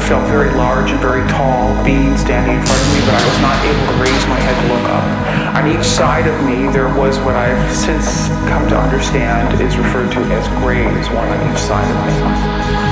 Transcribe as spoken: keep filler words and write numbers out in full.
felt very large and very tall being standing in front of me, but I was not able to raise my head to look up. On each side of me, there was what I've since come to understand is referred to as graves, one on each side of me.